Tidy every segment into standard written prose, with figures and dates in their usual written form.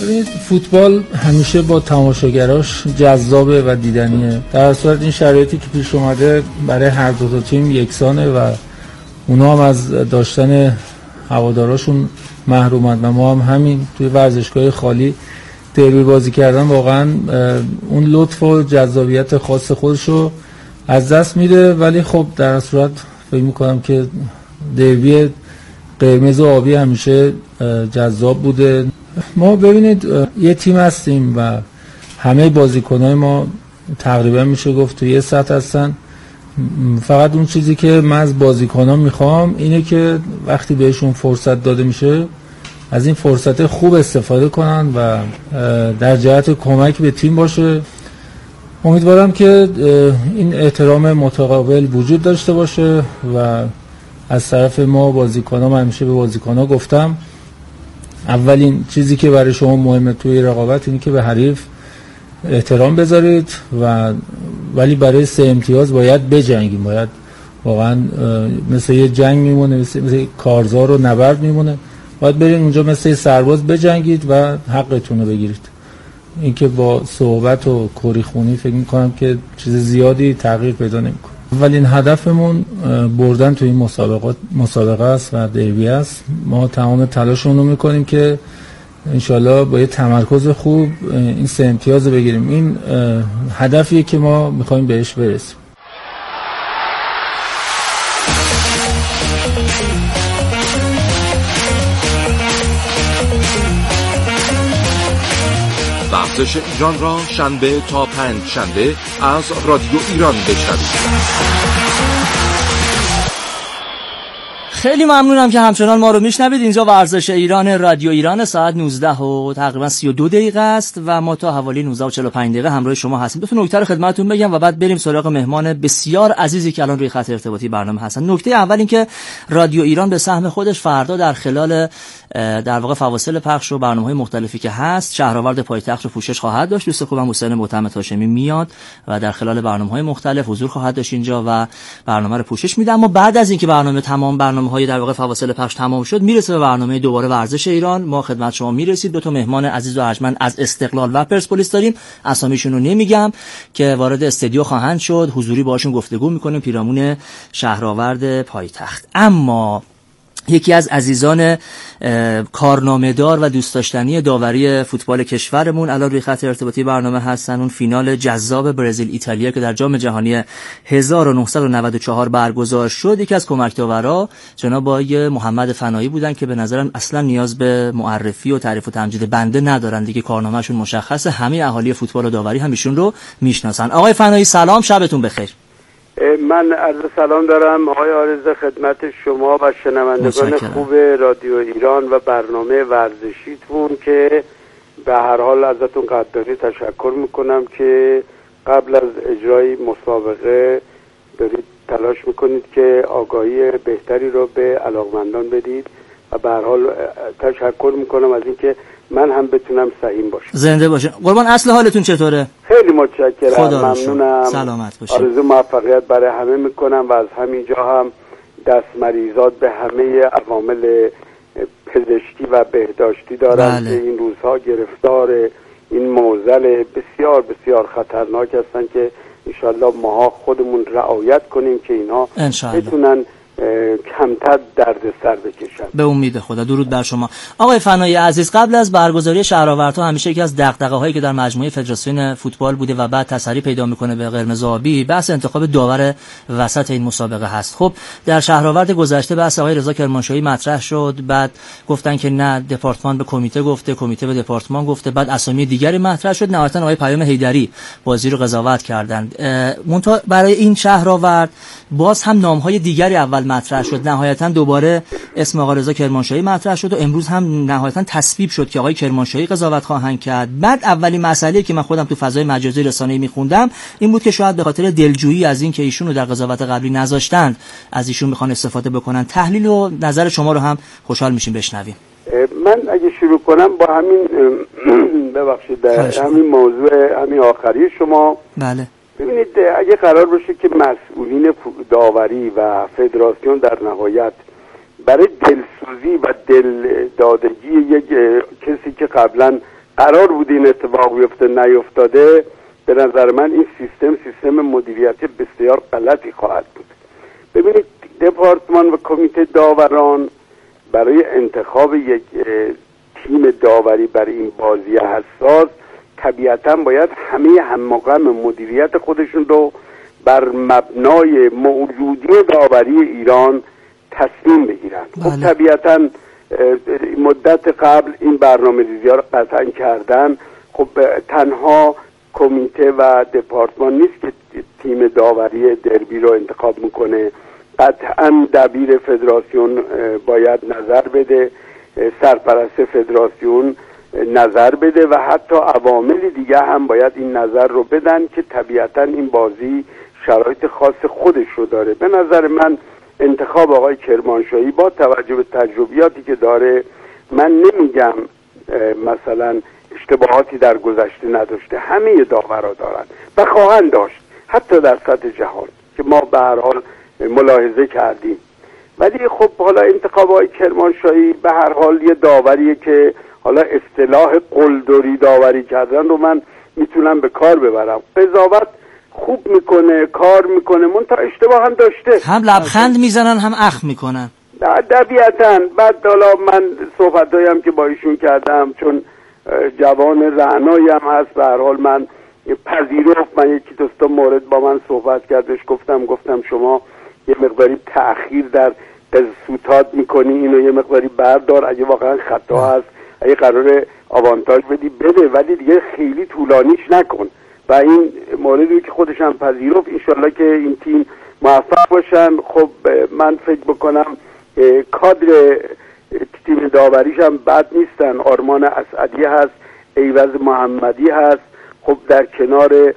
ببینید فوتبال همیشه با تماشاگراش جذابه و دیدنیه. در صورت این شرایطی که پیش اومده برای هر دو تا تیم یکسانه و اونا هم از داشتن هواداراشون محرومند و ما هم همین. توی ورزشگاه خالی دربی بازی کردن واقعا اون لطف و جذابیت خاص خودشو از دست میده، ولی خب در صورت فکر میکنم که دربی قرمز و آبی همیشه جذاب بوده. ما ببینید یه تیم هستیم و همه بازیکنای ما تقریبا میشه گفت تو یه سطح هستن. فقط اون چیزی که من از بازیکن‌ها میخوام اینه که وقتی بهشون فرصت داده میشه از این فرصت خوب استفاده کنن و در جهت کمک به تیم باشه. امیدوارم که این احترام متقابل وجود داشته باشه و از طرف ما بازیکن‌ها، من همیشه به بازیکن‌ها گفتم اولین چیزی که برای شما مهمه توی رقابت اینه که به حریف احترام بذارید ولی برای 3 امتیاز باید بجنگیم. باید واقعا مثل یه جنگ میمونه، مثل کارزار و نبرد میمونه. باید برید اونجا مثل سرباز بجنگید و حقتون رو بگیرید. اینکه با صحبت و کری خونی فکر میکنم که چیز زیادی تغییر پیدا نمیکنه. اولین هدفمون بردن تو این مسابقه است و دربی است. ما تمام تلاشمون رو میکنیم که انشالله با یه تمرکز خوب این 3 امتیاز رو بگیریم. این هدفیه که ما میخوایم بهش برسیم. ورزش ایران را شنبه تا 5 شنبه از رادیو ایران بشنوید. خیلی ممنونم که همچنان ما رو میشنوید. اینجا ورزش ایران، رادیو ایران، ساعت 19 و تقریبا 32 دقیقه است و ما تا حوالی 19 و 45 دقیقه همراه شما هستیم. دو تا نکته رو خدمتتون بگم و بعد بریم سراغ مهمان بسیار عزیزی که الان روی خط ارتباطی برنامه هستن. نکته اول این که رادیو ایران به سهم خودش فردا در خلال در واقع فواصل پخش و برنامه‌های مختلفی که هست شهرآورد پایتخت رو پوشش خواهد داشت. دوست خوبم حسین معتمد هاشمی میاد و در خلال برنامه‌های مختلف حضور خواهد داشت اینجا و برنامه رو پوشش میده. اما بعد از اینکه برنامه‌های در واقع فواصل پخش تمام شد میرسه به برنامه دوباره ورزش ایران. ما خدمت شما میرسید. دو تا مهمان عزیز و ارجمند از استقلال و پرسپولیس داریم. اسامیشون رو نمیگم که وارد استودیو خواهند شد. حضوری باهاشون گفتگو میکنیم پیرامون شهرآورد پایتخت. اما یکی از عزیزان کارنامه‌دار و دوست داشتنی داوری فوتبال کشورمون الان روی خط ارتباطی برنامه هستن. اون فینال جذاب برزیل ایتالیا که در جام جهانی 1994 برگزار شد، یکی از کمک داورا جناب آقای محمد فنایی بودن که به نظرم اصلا نیاز به معرفی و تعریف و تمجید بنده ندارن دیگه، کارنامه‌شون مشخصه، همه اهالی فوتبال و داوری هم ایشون رو میشناسن. آقای فنایی سلام، شبتون بخیر. من عرض سلام دارم آقای عارض خدمت شما و شنوندگان خوب رادیو ایران و برنامه ورزشیتون که به هر حال ازتون قدردانی تشکر میکنم که قبل از اجرای مسابقه دارید تلاش میکنید که آگاهی بهتری رو به علاقمندان بدید و به هر حال تشکر میکنم از اینکه من هم بتونم سهیم باشم. زنده باشین. قربان، اصل حالتون چطوره؟ خیلی متشکرم، ممنونم. سلامت باشین. آرزو موفقیت برای همه میکنم و از همینجا هم دست مریضات به همه عوامل پزشکی و بهداشتی دارن که این روزها گرفتار این معضل بسیار بسیار خطرناک هستن که انشالله ماها خودمون رعایت کنیم که اینها بتونن کمتر دردسر بکشن. به امید خدا. درود بر شما. آقای فنایی عزیز، قبل از برگزاری شهرآوردها همیشه یکی از دغدغه‌هایی که در مجموعه فدراسیون فوتبال بوده و بعد تسری پیدا میکنه به قرمز و آبی، بحث انتخاب داور وسط این مسابقه هست. خب در شهرآورد گذشته بحث آقای رضا کرمانشاهی مطرح شد، بعد گفتن که نه دپارتمان به کمیته گفته، کمیته به دپارتمان گفته، بعد اسامی دیگری مطرح شد، نهایتا آقای پیام حیدری بازی رو قضاوت کردند. منتها برای این شهرآورد باز هم نام‌های دیگری اول مطرح شد، نهایتا دوباره اسم آقای رضا کرمانشاهی مطرح شد و امروز هم نهایتا تصویب شد که آقای کرمانشاهی قضاوت خواهند کرد. بعد اولین مسئله که من خودم تو فضای مجازی رسانه‌ای می‌خوندم این بود که شاید به خاطر دلجویی از این که ایشون رو در قضاوت قبلی نذاشتند از ایشون می‌خوان استفاده بکنن. تحلیل و نظر شما رو هم خوشحال میشیم بشنویم. من اگه شروع کنم با همین ببخشید همین موضوع همین آخری شما. بله. ببینید اگه قرار باشه که مسئولین داوری و فدراسیون در نهایت برای دلسوزی و دل دادگی یک کسی که قبلا قرار بود این اتفاق بیفته نیفتاده، به نظر من این سیستم مدیریتی بسیار غلطی خواهد بود. ببینید دپارتمان و کمیته داوران برای انتخاب یک تیم داوری برای این بازی حساس طبیعتا باید همه هم‌مقام مدیریت خودشون رو بر مبنای موجودی داوری ایران تصمیم بگیرن. خب طبیعتا مدت قبل این برنامه‌ریزی‌ها رو قطعا کردن. خب تنها کمیته و دپارتمان نیست که تیم داوری دربی رو انتخاب میکنه، قطعا دبیر فدراسیون باید نظر بده، سرپرست فدراسیون نظر بده و حتی عوامل دیگه هم باید این نظر رو بدن که طبیعتا این بازی شرایط خاص خودش رو داره. به نظر من انتخاب آقای کرمانشاهی با توجه به تجربیاتی که داره، من نمیگم مثلا اشتباهاتی در گذشته نداشته، همه داورا دارن و خواهند داشت حتی در سطح جهان که ما به هر حال ملاحظه کردیم. ولی خب حالا انتخاب آقای کرمانشاهی به هر حال یه داوریه که حالا اصطلاح قلدری داوری کردن رو من میتونم به کار ببرم. قضاوت خوب میکنه، کار میکنه، منتها اشتباه هم داشته، هم لبخند میزنن هم اخم میکنن طبیعتاً. بعد حالا من صحبتایم که با ایشون کردم، چون جوان رعنایی هم هست، به هر حال من پذیرفت. من یکی دوستا مورد با من صحبت کردش، گفتم شما یه مقداری تأخیر در سوتات میکنی، اینو یه مقداری بردار، اگه واقعا خطا هست اگه قراره آوانتاژ بدی بده، ولی دیگه خیلی طولانیش نکن. و این موردی که خودش هم پذیرفت. انشالله که این تیم موفق باشن. خب من فکر بکنم کادر تیم داوریش هم بد نیستن. آرمان اسعدی هست، ایوز محمدی هست، خب در کنار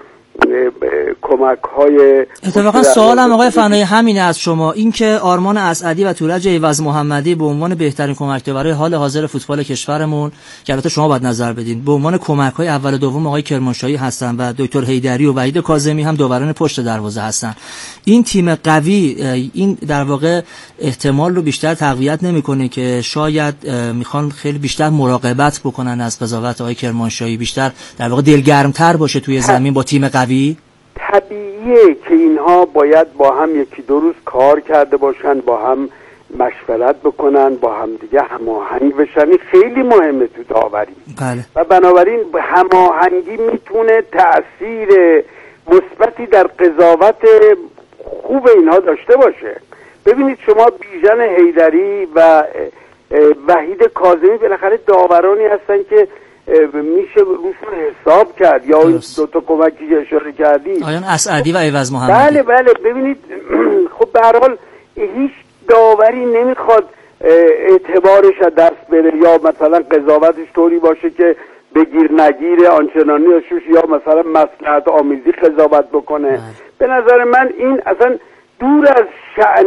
کمک های اتفاقا سوالم آقای فنایی همینه از شما، این که آرمان اسعدی و تورج ایوز محمدی به عنوان بهترین کمک داور حال حاضر فوتبال کشورمون، که البته شما باید نظر بدین، به عنوان کمک های اول و دوم آقای کرمانشاهی هستن و دکتر حیدری و وحید کاظمی هم داوران پشت دروازه هستن، این تیم قوی این در واقع احتمال رو بیشتر تقویت نمیکنه که شاید میخوان خیلی بیشتر مراقبت بکنن از قضاوت آقای کرمانشاهی، بیشتر در واقع دلگرمتر باشه توی زمین با تیم قوی؟ طبیعیه که اینها باید با هم یکی دو روز کار کرده باشن، با هم مشورت بکنن، با هم دیگه هماهنگ بشن. این خیلی مهمه تو داوری. بله. و بنابراین هماهنگی میتونه تأثیر مثبتی در قضاوت خوب اینها داشته باشه. ببینید شما بیژن حیدری و وحید کاظمی بالاخره داورانی هستن که میشه روشون حساب کرد، یا این دوتا کمکی که اشاره کردی آیان اسعدی و ایوز محمدی. بله ببینید خب به هر حال هیچ داوری نمیخواد اعتبارش از دست بره یا مثلا قضاوتش طوری باشه که بگیر نگیر آنچنانی شوش یا مثلا مصلحت آمیزی قضاوت بکنه. به نظر من این اصلا دور از شأن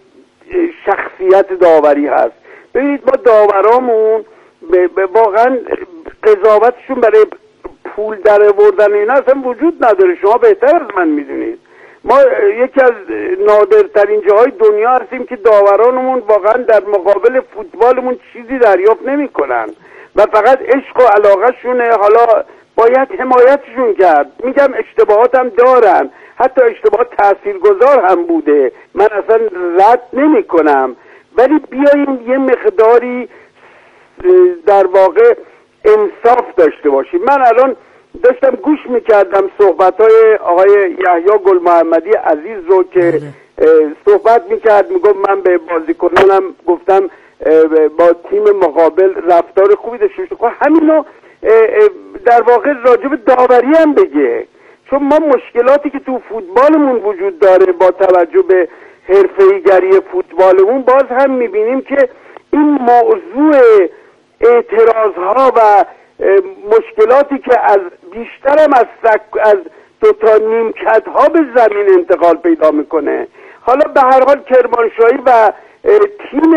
شخصیت داوری هست. ببینید ما داورامون واقعا قضاوتشون برای پول در آوردن اینا اصلا وجود نداره. شما بهتر از من میدونید ما یکی از نادرترین جاهای دنیا هستیم که داورانمون واقعا در مقابل فوتبالمون چیزی دریافت نمیکنن و فقط عشق و علاقه شونه. حالا باید حمایتشون کرد. میگم اشتباهات هم دارن، حتی اشتباهات تاثیرگذار هم بوده، من اصلا رد نمی کنم، ولی بیاییم یه مقداری در واقع انصاف داشته باشیم. من الان داشتم گوش میکردم صحبت‌های آقای یحیی گل محمدی عزیز رو که صحبت میکرد، میگفت من به بازیکنانم گفتم با تیم مقابل رفتار خوبی داشته باشه. همینو در واقع راجع به داوری هم بگه، چون ما مشکلاتی که تو فوتبالمون وجود داره با توجه به حرفه‌ای‌گری فوتبالمون باز هم میبینیم که این موضوع اعتراضها و مشکلاتی که از بیشترم از دوتا نیمکت ها به زمین انتقال پیدا میکنه. حالا به هر حال کرمانشاهی و تیمش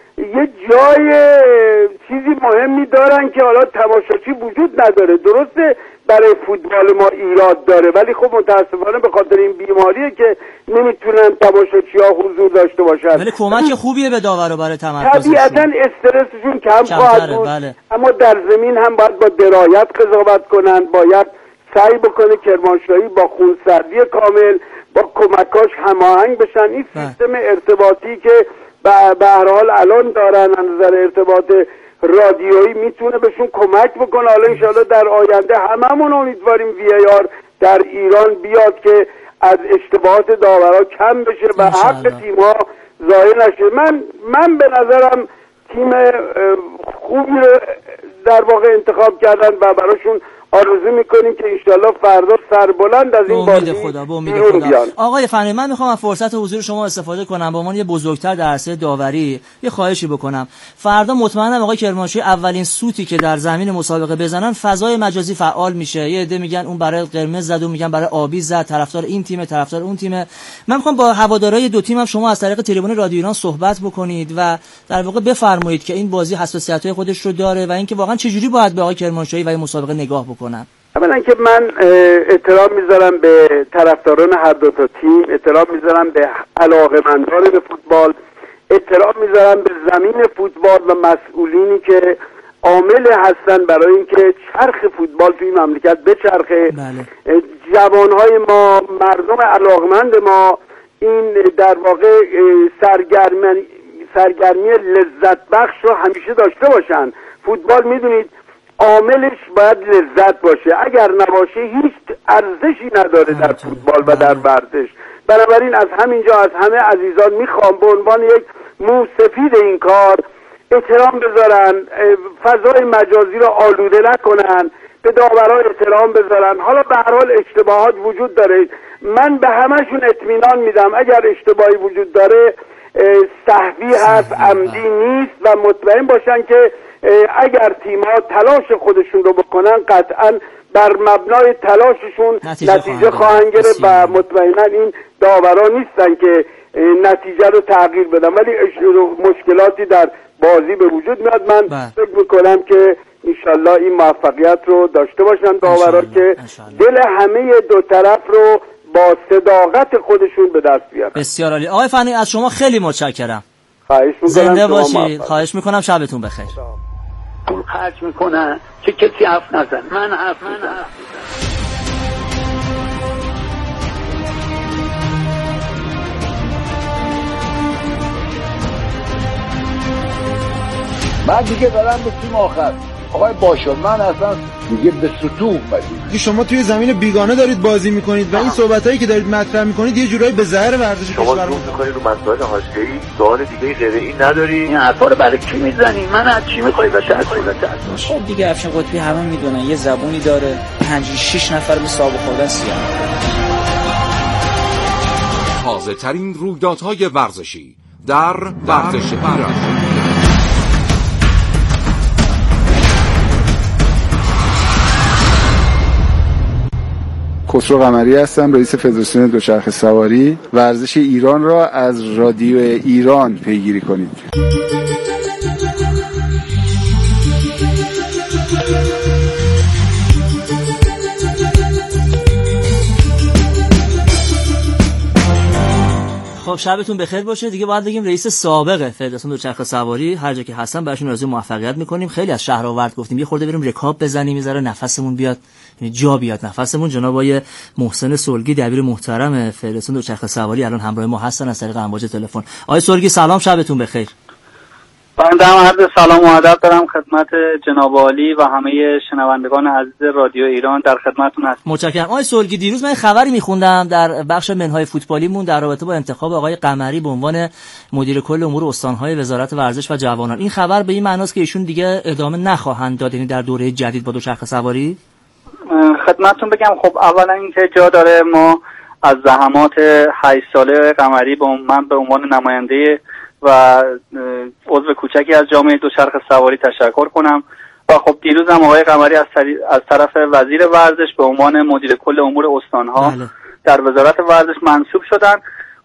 یه جای چیزی مهمی دارن که حالا تماشاچی وجود نداره. درسته برای فوتبال ما ایراد داره، ولی خب متاسفانه به خاطر این بیماریه که نمیتونن تماشاچی‌ها حضور داشته باشن. ولی کمک خوبیه به داورا برای تمرکزشون. طبیعتاً استرسشون کم خواهد بود. بله. اما در زمین هم باید با درایت قضاوت کنن، باید سعی بکنه کرمانشاهی با خونسردی کامل با کمکاش هماهنگ بشن. این سیستم ارتباطی که به هر حال الان دارن از نظر ارتباط رادیویی میتونه بهشون کمک بکنه. حالا انشاءالله در آینده هممون امیدواریم VAR در ایران بیاد که از اشتباهات داورا کم بشه و حق تیم‌ها ضایع نشه. من به نظرم تیم خوبی رو در واقع انتخاب کردن و براشون آرزو میکنیم که انشالله فردا سربلند از این بازی بیرون بیان. آقای فنی، من میخوام از فرصت حضور شما استفاده کنم، به عنوان یه بزرگتر در عرصه داوری یه خواهشی بکنم. فردا مطمئنم آقای کرمانشاهی اولین سوتی که در زمین مسابقه بزنن فضای مجازی فعال میشه. یه عده میگن اون برای قرمز زد، اون میگن برای آبی زد، طرفدار این تیم طرفدار اون تیم. من میخوام با هوادارهای دو تیم هم شما از طریق تریبون رادیو ایران صحبت بکنید و در واقع بفرمایید که این بازی حساسیت‌های خودش رو داره و اینکه واقعا چه جوری باید به آقای کرمانشاهی و این مسابقه نگاه بکنن. اولا که من احترام میذارم به طرفداران هر دو تا تیم، احترام میذارم به علاقه‌مندان به فوتبال، احترام میذارم به زمین فوتبال و مسئولینی که عامل هستن برای اینکه چرخ فوتبال توی مملکت بچرخه. بله. جوانهای ما، مردم علاقه‌مند ما این در واقع سرگرمی لذت بخش رو همیشه داشته باشن. فوتبال میدونید عاملش باید لذت باشه، اگر نباشه هیچ ارزشی نداره در فوتبال و در ورزش. بنابراین از همینجا از همه عزیزان میخوام به عنوان یک موسفید این کار احترام بذارن، فضای مجازی رو آلوده نکنن، به داوران احترام بذارن. حالا به هر حال اشتباهات وجود داره، من به همشون اطمینان میدم اگر اشتباهی وجود داره سهوی هست، عمدی نیست و مطمئن باشن که اگر تیم‌ها تلاش خودشون رو بکنن قطعاً بر مبنای تلاششون نتیجه خواهند گرفت و مطمئناً این داوران نیستن که نتیجه رو تغییر بدن، ولی مشکلاتی در بازی به وجود میاد. من فکر میکنم که انشالله این موفقیت رو داشته باشن داورا که دل همه دو طرف رو با صداقت خودشون به دست بیارن. بسیار عالی. آقای فنی از شما خیلی متشکرم. خواهش میکنم زنده باشید. خواهش میکنم شبتون بخیر. پول خرج میکنن که کسی حرف نزن. من حرف من دیگه دارم به تیم آخر. آقای باشد من اصلا دیگه به سطوح اومدیم. شما توی زمین بیگانه دارید بازی میکنید و این صحبتایی که دارید مطرح میکنید یه جورایی به ضرر ورزش کشور شما میکنید رو مسائل حاشیه‌ای. سوال دیگه غیر این نداری؟ این حرفا رو برای کی میزنی؟ من از چی میخوای بشه؟ خب دیگه افشین قطبی همه میدونن یه زبونی داره، 5-6 نفر به سابقه خوردن سیاه. تازه ترین رویدادهای ورزشی در ورزش ایران. خسرو قمری هستم، رئیس فدراسیون دوچرخه سواری. ورزش ایران را از رادیو ایران پیگیری کنید. خب شبتون بخیر باشه. دیگه باید بگیم رئیس سابق فدراسیون دوچرخه سواری هر جا که هستن براشون آرزوی موفقیت میکنیم. خیلی از شهرآورد گفتیم یه خورده بریم رکاب بزنیم، میذاره نفسمون بیاد، یعنی جا بیاد نفسمون. جناب آقای محسن سلگی دبیر محترم فدراسیون دوچرخه سواری الان همراه ما هستن از طریق امواج تلفن. آقای سلگی سلام، شبتون بخیر. بنده هم عرض سلام و ادب دارم خدمت جناب عالی و همه شنوندگان عزیز رادیو ایران، در خدمتتون هستم. متشکرم. آقای سلگی دیروز من خبری میخوندم در بخش منهای فوتبالیمون در رابطه با انتخاب آقای قمری به عنوان مدیر کل امور استان‌های وزارت ورزش و جوانان. این خبر به این معناست که ایشون دیگه ادامه نخواهند داد، یعنی در دوره جدید با دوچرخه سواری؟ خدمتتون بگم خب اولا اینکه جا داره ما از زحمات 8 ساله قمری من به عنوان نماینده و عضو کوچکی از جامعه دوچرخه سواری تشکر کنم و خب دیروز هم آقای قمری از طرف وزیر ورزش به عنوان مدیر کل امور استانها در وزارت ورزش منصوب شدن.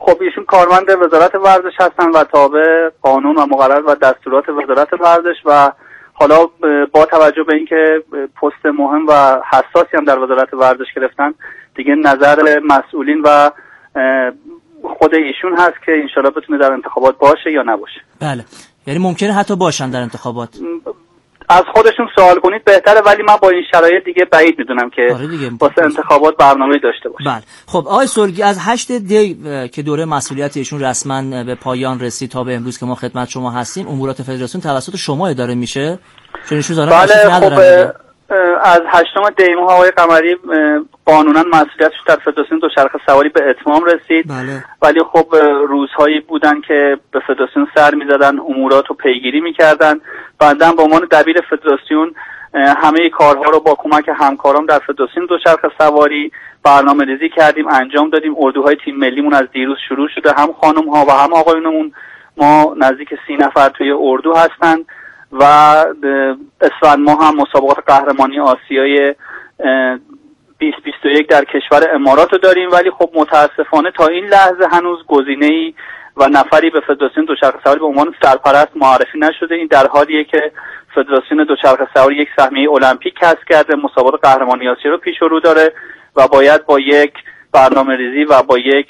خب ایشون کارمند وزارت ورزش هستن و تابع قانون و مقررات و دستورات وزارت ورزش و حالا با توجه به اینکه پست مهم و حساسی هم در وزارت ورزش گرفتن دیگه نظر مسئولین و خود ایشون هست که انشالله بتونه در انتخابات باشه یا نباشه. بله، یعنی ممکنه حتی باشن در انتخابات. از خودشون سوال کنید بهتره، ولی من با این شرایط دیگه بعید میدونم که واسه انتخابات برنامه داشته باشه. بله. خب آقای سرگی، از 8 دی که دوره مسئولیت ایشون رسما به پایان رسید تا به امروز که ما خدمت شما هستیم، امورات فدراسیون توسط شما اداره میشه؟ چون ایشون ظاهرا بله. خب از 8 دی ماه آقای قمری قانونا مسئولیتش در فدراسیون دوچرخه سواری به اتمام رسید. بله. ولی خب روزهایی بودن که به فدراسیون سر می‌زدن، امورات رو پیگیری می‌کردن. بعداً به عنوان دبیر فدراسیون همه کارها رو با کمک همکارام در فدراسیون دوچرخه سواری برنامه‌ریزی کردیم، انجام دادیم. اردوهای تیم ملیمون از دیروز شروع شده، هم خانم‌ها و هم آقایونمون. ما نزدیک 30 نفر توی اردو هستن و اسفند ماه هم مسابقات قهرمانی آسیای 2021 در کشور امارات رو داریم. ولی خب متاسفانه تا این لحظه هنوز گزینه‌ای و نفری به فدراسیون دوچرخه سواری به عنوان سرپرست معرفی نشده. این در حالیه که فدراسیون دوچرخه سواری یک سهمیه المپیک کسب کرده، مسابقات قهرمانی آسیا رو پیش رو داره و باید با یک برنامه‌ریزی و با یک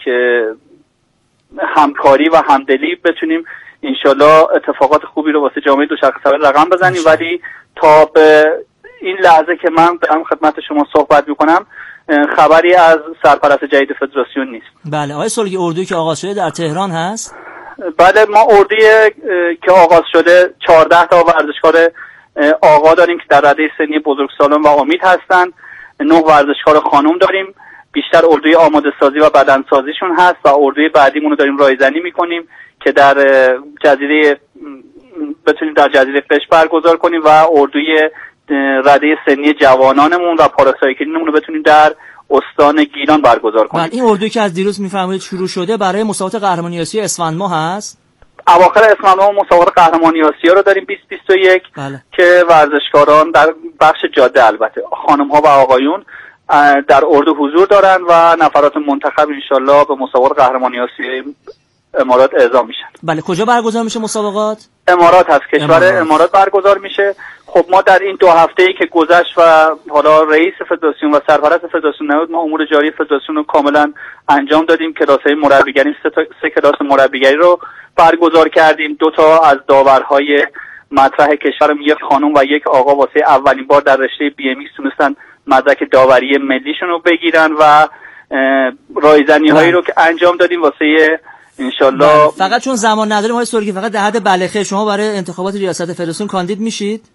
همکاری و همدلی بتونیم انشالله اتفاقات خوبی رو واسه جامعه دوچرخه سواری رقم بزنیم. ولی تا به این لحظه که من دارم خدمت شما صحبت میکنم خبری از سرپرست جدید فدراسیون نیست. بله. آقای سلگی، اردویی که آغاز شده در تهران هست؟ بله، ما اردویی که آغاز شده 14 تا ورزشکار آقا داریم که در رده سنی بزرگسالان و امید هستند. 9 ورزشکار خانم داریم. بیشتر اردوی آماده سازی و بدنسازیشون هست و اردوی بعدیمون رو داریم رایزنی میکنیم که در جزیره بتونیم در جزیره قشم برگزار کنیم و اردوی رده سنی جوانانمون و پاراسایکلینمون رو بتونیم در استان گیلان برگزار کنیم. این اردویی که از دیروز میفرمایید شروع شده برای مسابقات قهرمانی آسیا اسفند ماه هست؟ اواخر اسفند ماه مسابقات قهرمانی آسیا رو داریم 2021. بله. که ورزشکاران در بخش جاده، البته خانم‌ها و آقایون، در اردو حضور دارن و نفرات منتخب انشالله به مسابقات قهرمانی آسیا امارات اعزام میشن. بله. کجا برگزار میشه مسابقات؟ امارات هست، کشور امارات برگزار میشه. خب ما در این 2 هفته‌ای که گذشت و حالا رئیس فدراسیون و سرپرست فدراسیون نبود، ما امور جاری فدراسیون رو کاملا انجام دادیم. کلاس‌های مربیگری 3 کلاس مربیگری رو برگزار کردیم. 2 تا از داورهای مطرح کشورم، یک خانم و یک آقا، واسه اولین بار در رشته BMX تونستن مدرک داوری ملیشون رو بگیرن و رایزنی‌هایی رو که انجام دادیم واسه انشالله. فقط چون زمان نداریم آقای سرگی، فقط در حد بلخه شما برای انتخابات ریاست فدراسیون کاندید میشید؟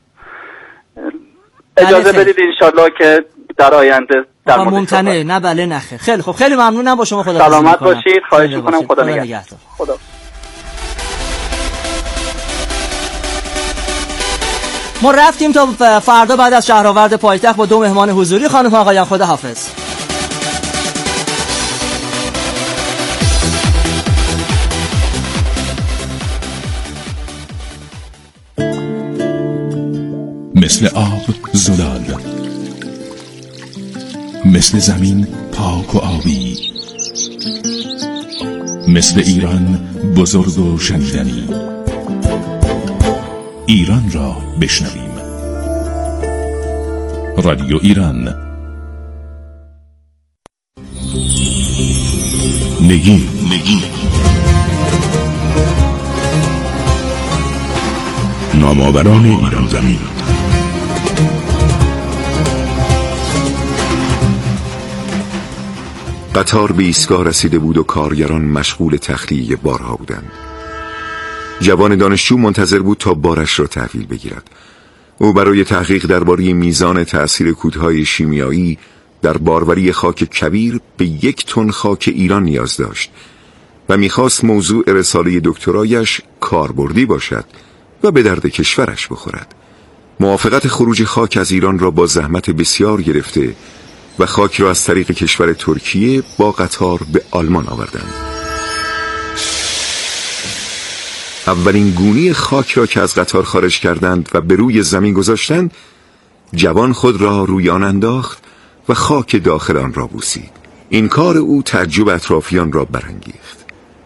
اجازه بدید انشالله که در آینده در ممتنع نه بله نخه. خیلی خب، خیلی ممنونم. با شما خدا سلامت باشید. خواهش می‌کنم. خدا نگهدار. خدا. ما رفتیم تا فردا بعد از شهرآورد پایتخت با 2 مهمان حضوری. خانم آقایان خدا حافظ. مثل آب زلال، مثل زمین پاک و آبی، مثل ایران بزرگ و شنیدنی. ایران را بشنویم. رادیو ایران. نگین نامآوران ایران زمین. قطار به ایستگاه رسیده بود و کارگران مشغول تخلیه بارها بودند. جوان دانشجو منتظر بود تا بارش را تحویل بگیرد. او برای تحقیق درباره میزان تأثیر کودهای شیمیایی در باروری خاک کبیر به 1 تن خاک ایران نیاز داشت و میخواست موضوع رساله دکترایش کاربردی باشد و به درد کشورش بخورد. موافقت خروج خاک از ایران را با زحمت بسیار گرفته و خاک را از طریق کشور ترکیه با قطار به آلمان آوردند. اولین گونی خاک را که از قطار خارج کردند و به روی زمین گذاشتند، جوان خود را روی آن انداخت و خاک داخل آن را بوسید. این کار او تعجب اطرافیان را برانگیخت.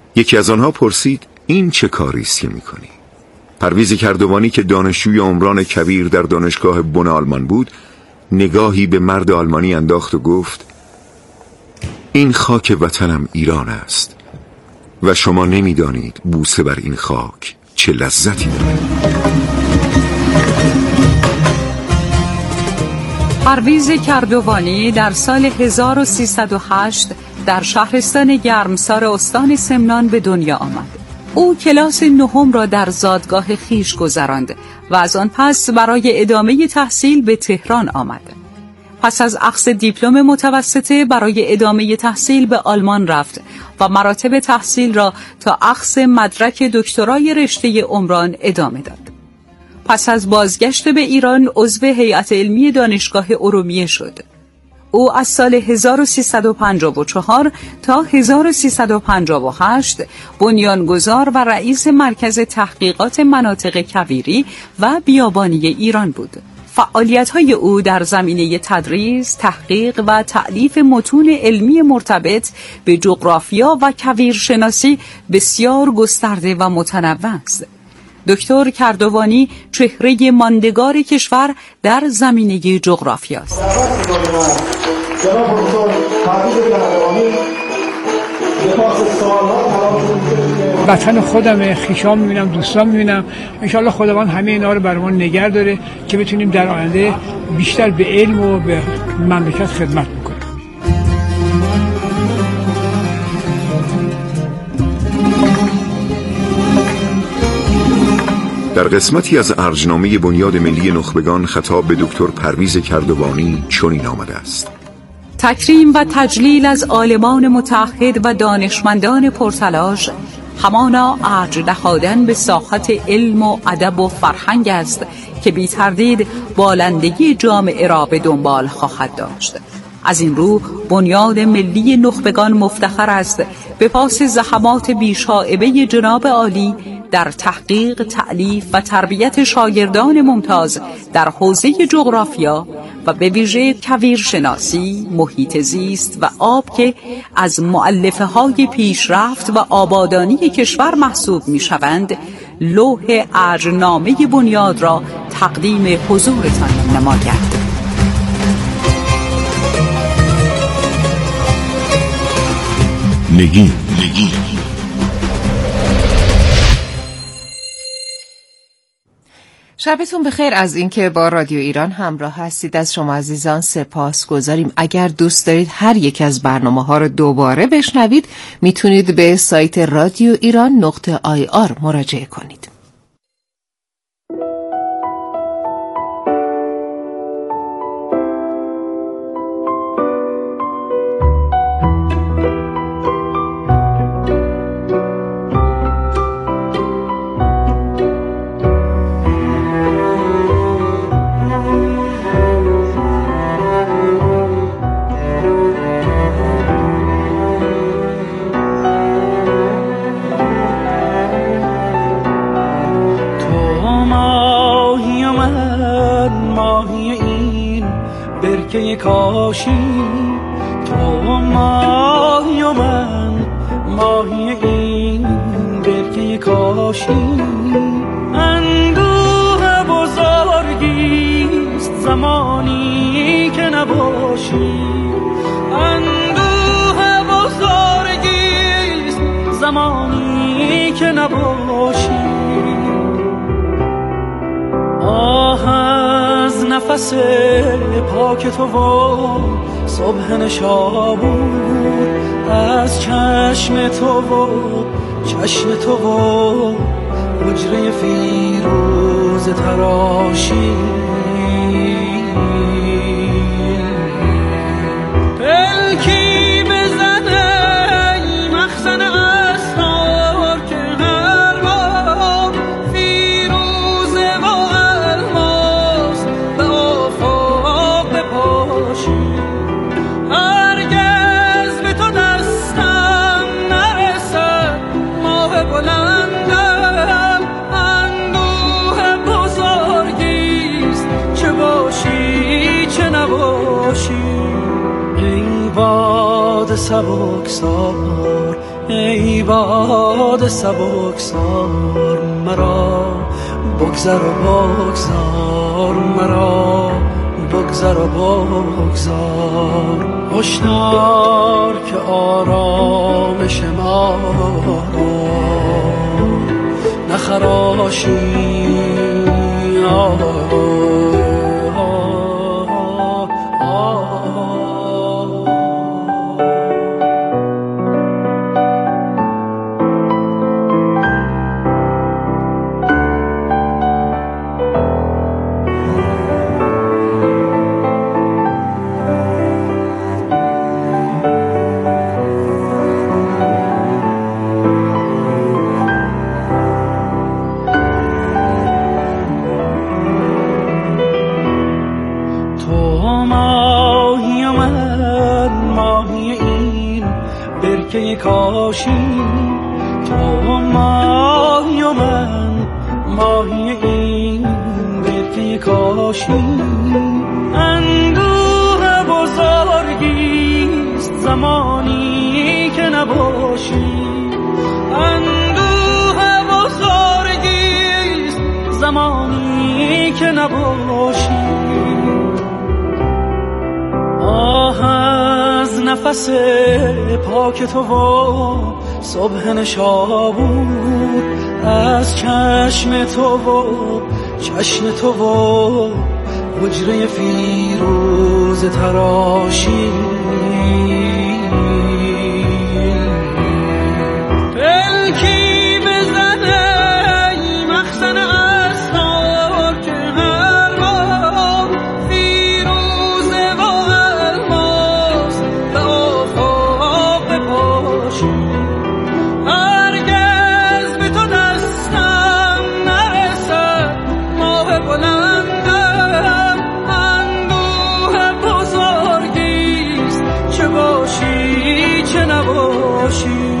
یکی از آنها پرسید این چه کاری است که میکنی؟ پرویز کردوانی که دانشجوی عمران کبیر در دانشگاه بن آلمان بود نگاهی به مرد آلمانی انداخت و گفت این خاک وطنم ایران است و شما نمیدانید بوسه بر این خاک چه لذتی دارد. پرویز کردوانی در سال 1308 در شهرستان گرمسار استان سمنان به دنیا آمد. او کلاس نهم را در زادگاه خیش گذراند و از آن پس برای ادامه تحصیل به تهران آمد. پس از اخذ دیپلم متوسطه برای ادامه تحصیل به آلمان رفت و مراتب تحصیل را تا اخذ مدرک دکترای رشته عمران ادامه داد. پس از بازگشت به ایران عضو هیئت علمی دانشگاه ارومیه شد. او از سال 1354 تا 1358 بنیانگذار و رئیس مرکز تحقیقات مناطق کویری و بیابانی ایران بود. فعالیت‌های او در زمینه تدریس، تحقیق و تألیف متون علمی مرتبط به جغرافیا و کویرشناسی بسیار گسترده و متنوع است. دکتر کردوانی چهره ماندگار کشور در زمینه جغرافیا است. وطن خودم، خویشام می‌بینم، دوستان می‌بینم. انشالله خداوند همه اینا رو برامون نگه داره که بتونیم در آینده بیشتر به علم و به مملکت خدمت بکنیم. در قسمتی از ارجنامه بنیاد ملی نخبگان خطاب به دکتر پرویز کردوانی چنین آمده است: تکریم و تجلیل از عالمان متعهد و دانشمندان پرتلاش همانا ارج نهادن به ساحت علم و ادب و فرهنگ است که بی تردید بالندگی جامعه را به دنبال خواهد داشت. از این رو بنیاد ملی نخبگان مفتخر است به پاس زحمات بیشائبه جناب عالی در تحقیق، تألیف و تربیت شاگردان ممتاز در حوزه جغرافیا و به ویژه کویرشناسی، محیط زیست و آب که از مؤلفه‌های پیشرفت و آبادانی کشور محسوب می‌شوند، لوح ارجنامه بنیاد را تقدیم حضورتان نماید. نگین. شبتون بخیر از اینکه با رادیو ایران همراه هستید. از شما عزیزان سپاسگزاریم. اگر دوست دارید هر یک از برنامه‌ها رو دوباره بشنوید میتونید به سایت رادیو ایران.ir مراجعه کنید. کاشی تو ماهی و من ماهی این برکه کاشی، اندوه بزرگیست زمانی که نباشی، اندوه بزرگیست زمانی که نباشی. آه از نفس پاک تو و صبح نشابور، از چشم تو و چشم تو و حجره فیروز تراشی، پلکی بزنه مخزن اسرار که هر بار فیروزه و الماس به آفاق بپاشی. هرگز به تو دستم نرسد ماه بلندم، اندوه بزرگیست چه باشی چه نباشی. ای باد سبکسار ای باد سبکسار مرا بگذر و بگذار مرا بگذر و بگذار هشدار که آرامش ما نخراشی کاشی تو ماهی و من ماهی این برکه کاشی اندوه بزرگیست زمانی که نباشی اندوه بزرگیست زمانی که نباشی آه از نفس پاک تو و صبح نشابور از چشم تو و چشم تو و حجره فیروز تراشی پلکی بزنه ای مخزن اسرار که هر بار فیروزه و الماس به آفاق بپاشی هرگز به تو دستم نرسد ماه بلندم اندوه بزرگیست چه باشی چه نباشی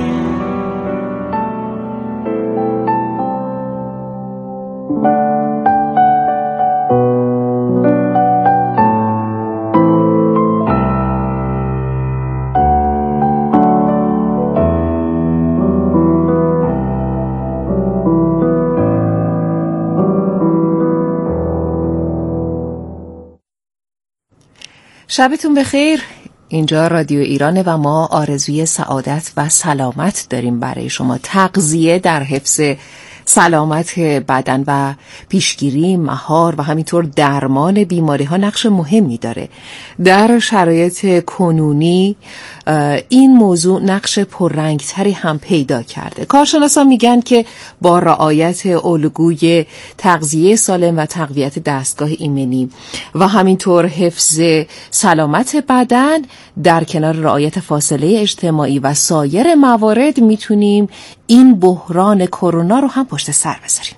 شبتون بخیر. اینجا رادیو ایرانه و ما آرزوی سعادت و سلامت داریم برای شما. تغذیه در حفظ سلامت بدن و پیشگیری، مهار و همینطور درمان بیماری ها نقش مهمی داره. در شرایط کنونی این موضوع نقش پررنگتری هم پیدا کرده. کارشناسان میگن که با رعایت الگوی تغذیه سالم و تقویت دستگاه ایمنی و همینطور حفظ سلامت بدن در کنار رعایت فاصله اجتماعی و سایر موارد میتونیم این بحران کرونا رو هم پشت سر بذاریم.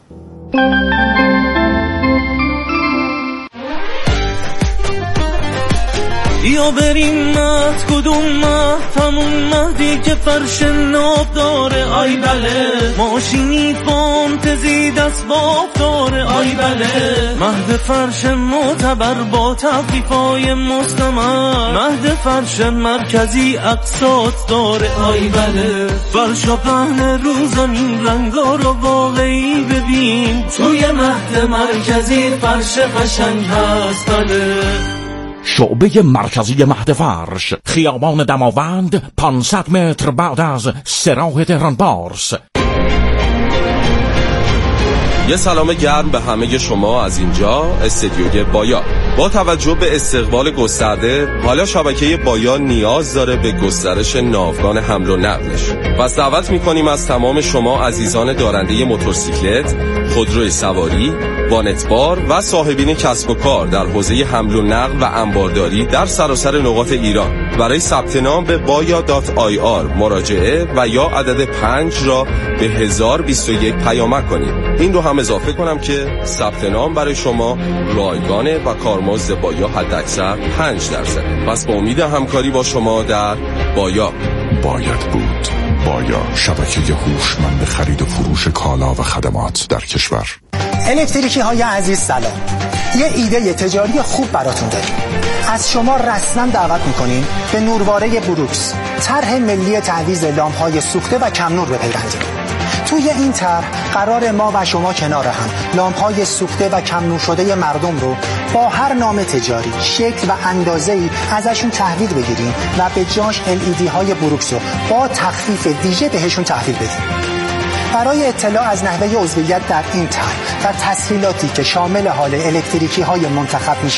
یا بریم مهد کدوم مهد همون مهدی که فرش ناب داره آی بله ماشینی فانتزی دست باب داره آی بله مهد فرش معتبر با تخفیفای مستمر مهد فرش مرکزی اقساط داره آی بله فرش و پهن رو زمین رنگا رو واقعی ببین توی مهد مرکزی فرش قشنگ هست بله شعبه مرکزی مهد فرش خیابان دماوند 500 متر بعد از سراح تهران بارس. یه سلام گرم به همه شما از اینجا استدیوی بایا. با توجه به استقبال گسترده حالا شبکه بایا نیاز داره به گسترش ناوگان حمل و نقلش. پس دعوت میکنیم از تمام شما عزیزان دارنده موتورسیکلت، خودروی سواری، وانتبار و صاحبین کسب و کار در حوزه حمل و نقل و انبارداری در سراسر نقاط ایران برای ثبت نام به baya.ir مراجعه و یا عدد 5 را به 1021 پیامک کنید. این رو هم اضافه کنم که ثبت نام برای شما رایگانه و کارمزد بایا حداکثر 5%. پس با امید همکاری با شما در بایا. باید بود. بایا، شبکه هوشمند خرید و فروش کالا و خدمات در کشور. الکتریکی های عزیز سلام. یه ایده تجاری خوب براتون داریم. از شما رسما دعوت میکنیم به نورواره بروکس، طرح ملی تعویض لامپ‌های سوخته و کم نور بپیوندید. توی این طرح قرار ما و شما کنار هم لامپ‌های سوخته و کم نور شده مردم رو با هر نام تجاری، شکل و اندازه‌ای ازشون تحویل بگیریم و به جاش LED های بروکس رو با تخفیف ویژه بهشون تحویل بدیم. برای اطلاع از نحوه عضویت در این طرح و تسهیلاتی که شامل حال الکتریکی های منتخب میشه